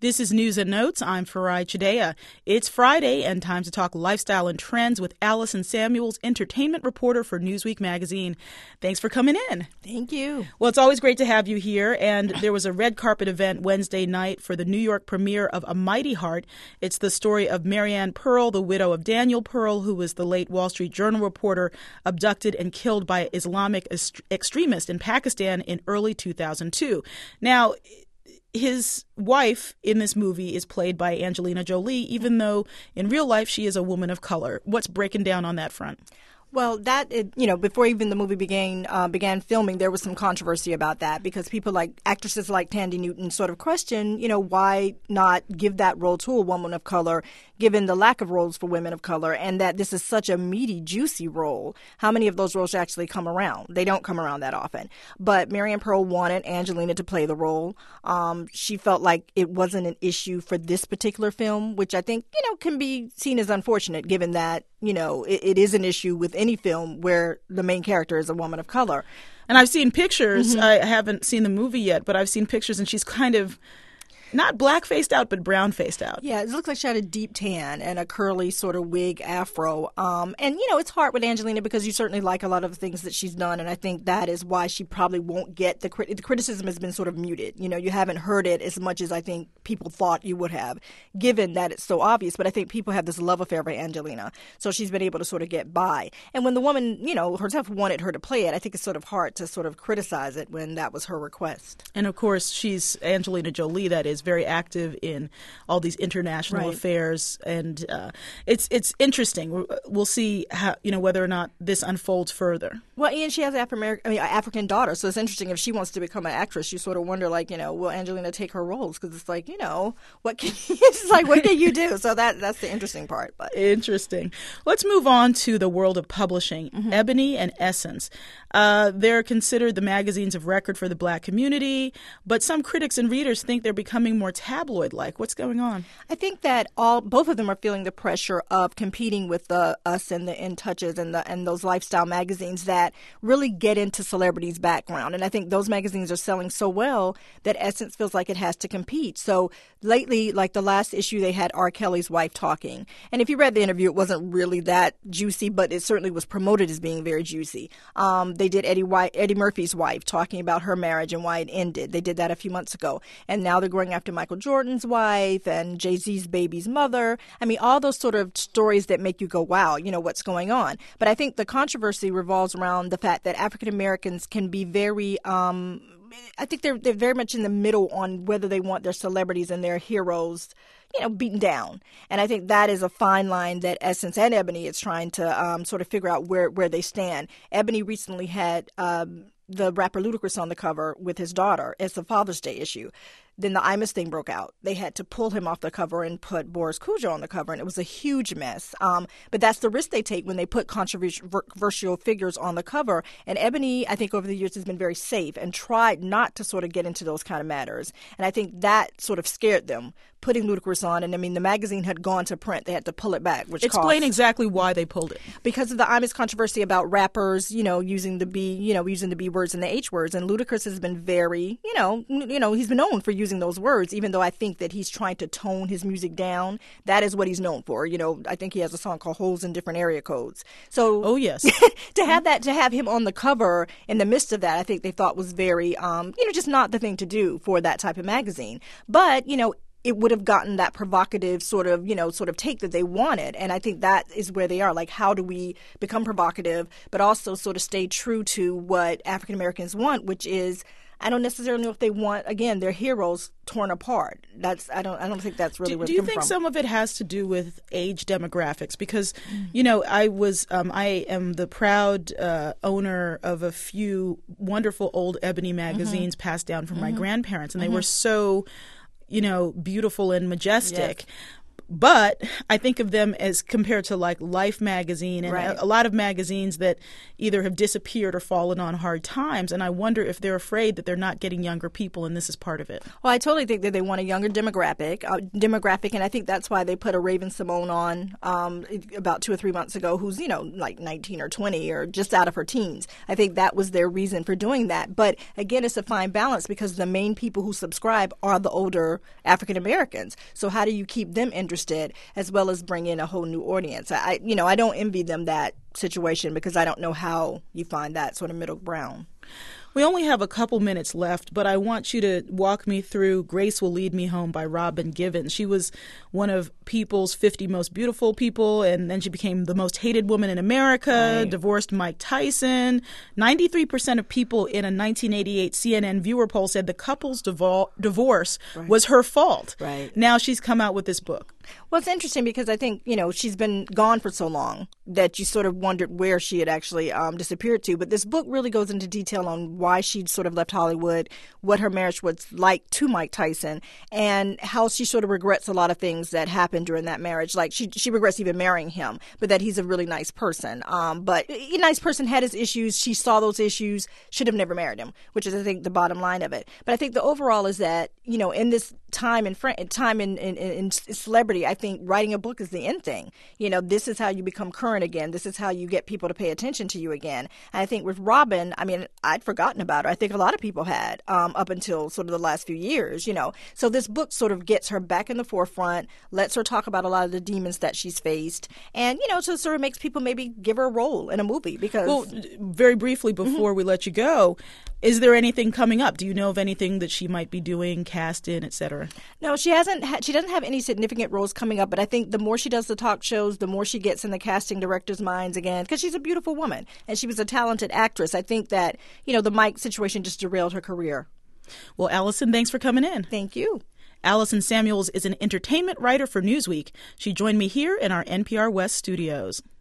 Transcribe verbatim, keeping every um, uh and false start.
This is News and Notes. I'm Farai Chidea. It's Friday and time to talk lifestyle and trends with Allison Samuels, entertainment reporter for Newsweek magazine. Thanks for coming in. Thank you. Well, it's always great to have you here. And there was a red carpet event Wednesday night for the New York premiere of A Mighty Heart. It's the story of Marianne Pearl, the widow of Daniel Pearl, who was the late Wall Street Journal reporter abducted and killed by Islamic est- extremists in Pakistan in early two thousand two. Now, his wife in this movie is played by Angelina Jolie, even though in real life she is a woman of color. What's breaking down on that front? Well, that, it, you know, before even the movie began uh, began filming, there was some controversy about that because people like actresses like Thandie Newton sort of question, you know, why not give that role to a woman of color, given the lack of roles for women of color, and that this is such a meaty, juicy role. How many of those roles actually come around? They don't come around that often. But Marianne Pearl wanted Angelina to play the role. Um, she felt like it wasn't an issue for this particular film, which I think, you know, can be seen as unfortunate, given that, you know, it, it is an issue with any film where the main character is a woman of color. And I've seen pictures. Mm-hmm. I haven't seen the movie yet, but I've seen pictures, and she's kind of not black-faced out, but brown-faced out. Yeah, it looks like she had a deep tan and a curly sort of wig afro. Um, and, you know, it's hard with Angelina because you certainly like a lot of the things that she's done, and I think that is why she probably won't get the crit- the criticism has been sort of muted. You know, you haven't heard it as much as I think people thought you would have, given that it's so obvious. But I think people have this love affair for Angelina, so she's been able to sort of get by. And when the woman, you know, herself wanted her to play it, I think it's sort of hard to sort of criticize it when that was her request. And, of course, she's Angelina Jolie, that is, very active in all these international right. affairs, and uh, it's it's interesting. We'll see how, you know, whether or not this unfolds further. Well, and she has an Afro- I mean, an African daughter, so it's interesting if she wants to become an actress. You sort of wonder, like, you know, will Angelina take her roles? Because it's like, you know, what can it's like, what can you do? So that that's the interesting part. But interesting. Let's move on to the world of publishing. Mm-hmm. Ebony and Essence. Uh, they're considered the magazines of record for the black community, but some critics and readers think they're becoming more tabloid-like. What's going on? I think that all both of them are feeling the pressure of competing with the Us and the In Touches and the and those lifestyle magazines that really get into celebrities' background. And I think those magazines are selling so well that Essence feels like it has to compete. So lately, like the last issue, they had R. Kelly's wife talking. And if you read the interview, it wasn't really that juicy, but it certainly was promoted as being very juicy. Um, they did Eddie White, Eddie Murphy's wife talking about her marriage and why it ended. They did that a few months ago. And now they're going after Michael Jordan's wife and Jay-Z's baby's mother. I mean, all those sort of stories that make you go, wow, you know, what's going on? But I think the controversy revolves around the fact that African Americans can be very, um, I think they're they're very much in the middle on whether they want their celebrities and their heroes, you know, beaten down. And I think that is a fine line that Essence and Ebony is trying to um, sort of figure out where, where they stand. Ebony recently had um, the rapper Ludacris on the cover with his daughter. It's a Father's Day issue. Then the Imus thing broke out. They had to pull him off the cover and put Boris Kodjoe on the cover, and it was a huge mess. Um, but that's the risk they take when they put controversial figures on the cover. And Ebony, I think over the years, has been very safe and tried not to sort of get into those kind of matters. And I think that sort of scared them, putting Ludacris on. And, I mean, the magazine had gone to print. They had to pull it back, which Explain cost. exactly why they pulled it. Because of the Imus controversy about rappers, you know, using the B, you know, using the B words and the H words. And Ludacris has been very, you know, you know, he's been known for using those words, even though I think that he's trying to tone his music down. That is what he's known for. You know, I think he has a song called Holes in Different Area Codes. So, oh, yes. to have that, to have him on the cover in the midst of that, I think they thought was very, um, you know, just not the thing to do for that type of magazine. But, you know, it would have gotten that provocative sort of, you know, sort of take that they wanted. And I think that is where they are. Like, how do we become provocative, but also sort of stay true to what African Americans want, which is, I don't necessarily know if they want, again, their heroes torn apart. That's I don't I don't think that's really do, where do it's you coming think from. Some of it has to do with age demographics? Because, mm. you know, I was um, I am the proud uh, owner of a few wonderful old Ebony magazines mm-hmm. passed down from mm-hmm. my grandparents, and mm-hmm. they were so, you know, beautiful and majestic. Yes. But I think of them as compared to like Life magazine and Right. a, a lot of magazines that either have disappeared or fallen on hard times. And I wonder if they're afraid that they're not getting younger people, and this is part of it. Well, I totally think that they want a younger demographic, uh, demographic, and I think that's why they put a Raven Simone on um, about two or three months ago, who's, you know, like nineteen or twenty or just out of her teens. I think that was their reason for doing that. But again, it's a fine balance because the main people who subscribe are the older African Americans. So how do you keep them interested as well as bring in a whole new audience? I, you know, I don't envy them that situation because I don't know how you find that sort of middle ground. We only have a couple minutes left, but I want you to walk me through Grace Will Lead Me Home by Robin Givens. She was one of People's fifty Most Beautiful People, and then she became the most hated woman in America, Right. divorced Mike Tyson. ninety-three percent of people in a nineteen eighty-eight C N N viewer poll said the couple's divol- divorce Right. was her fault. Right. Now she's come out with this book. Well, it's interesting because I think, you know, she's been gone for so long that you sort of wondered where she had actually um, disappeared to. But this book really goes into detail on why she sort of left Hollywood, what her marriage was like to Mike Tyson, and how she sort of regrets a lot of things that happened during that marriage. Like she she regrets even marrying him, but that he's a really nice person. Um, but a nice person had his issues. She saw those issues, should have never married him, which is, I think, the bottom line of it. But I think the overall is that, you know, in this time in fr- time in, in, in celebrity, I think writing a book is the end thing. You know, this is how you become current again. This is how you get people to pay attention to you again. And I think with Robin, I mean, I'd forgotten about her. I think a lot of people had um, up until sort of the last few years, you know. So this book sort of gets her back in the forefront, lets her talk about a lot of the demons that she's faced, and, you know, so sort of makes people maybe give her a role in a movie because... Well, very briefly before mm-hmm. we let you go, is there anything coming up? Do you know of anything that she might be doing, cast in, et cetera? No, she hasn't. Ha- she doesn't have any significant roles coming up. But I think the more she does the talk shows, the more she gets in the casting directors' minds again. Because she's a beautiful woman and she was a talented actress. I think that, you know, the Mike situation just derailed her career. Well, Allison, thanks for coming in. Thank you. Allison Samuels is an entertainment writer for Newsweek. She joined me here in our N P R West studios.